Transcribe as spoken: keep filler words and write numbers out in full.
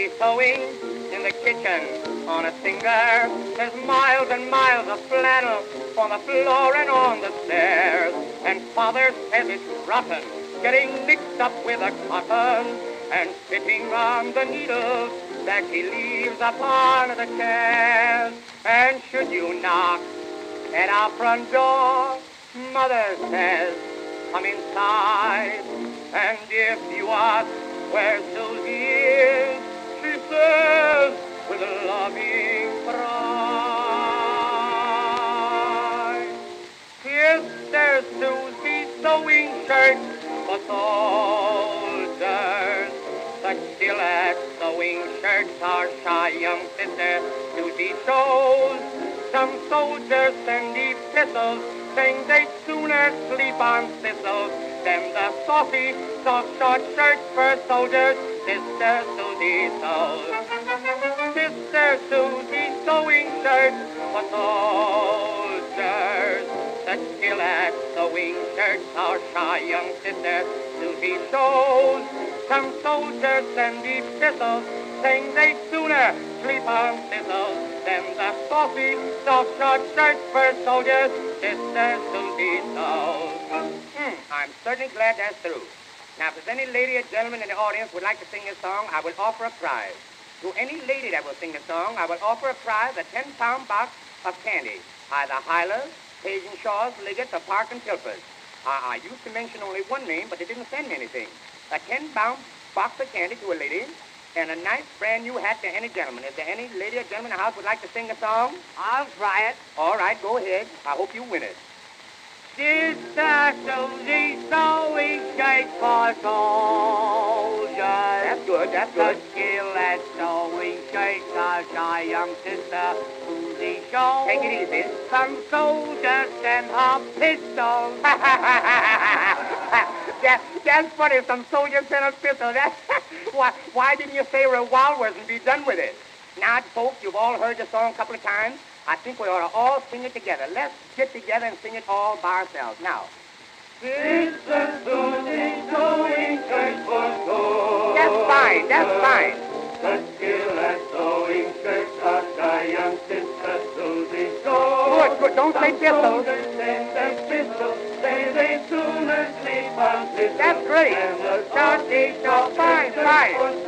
Susie sewing in the kitchen on a singer. There's miles and miles of flannel on the floor and on the stairs. And Father says it's rotten, getting mixed up with the cotton and sitting on the needles that he leaves upon the chairs. And should you knock at our front door, Mother says, come inside. And if you ask where Susie is, she says with a loving pride, Sister Susie sewing shirts for soldiers. But still at sewing shirts our shy young sister Susie shows some soldiers send epistles saying they'd sooner sleep on thistles than the saucy, soft, short shirts for soldiers Sister Susie sews. Sister Susie sewing shirts for soldiers. Such skill at sewing shirts our shy young sister Susie shows. Some soldiers send epistles saying they'd sooner sleep on thistles than the saucy, soft, short shirts for soldiers Sister Susie sews. Hmm, I'm certainly glad that's through. Now, if there's any lady or gentleman in the audience would like to sing this song, I will offer a prize. To any lady that will sing the song, I will offer a prize, a ten-pound box of candy, either Hyla's, Page and Shaw's, Liggett's, or Park and Tilford's. I, I used to mention only one name, but they didn't send me anything. A ten-pound box of candy to a lady, and a nice brand-new hat to any gentleman. Is there any lady or gentleman in the house would like to sing the song? I'll try it. All right, go ahead. I hope you win it. Sister Susie sewing shirts for soldiers. That's good, that's good. The skill at sewing shirts our shy young sister Susie shows. Take it easy. Some soldiers send her pistols. that, that's funny. Some soldiers sent a pistol. That, why, why didn't you say revolvers and be done with it? Now, folks, you've all heard the song a couple of times. I think we ought to all sing it together. Let's get together and sing it all by ourselves. Now. Sister Susie sewing shirts for soldiers. That's fine, that's fine. The skill at sewing shirts our shy young sister Susie shows. Good, good. Don't say pistols. Send them pistols, say they sooner sleep on pistols. That's great. And the Fine, fine.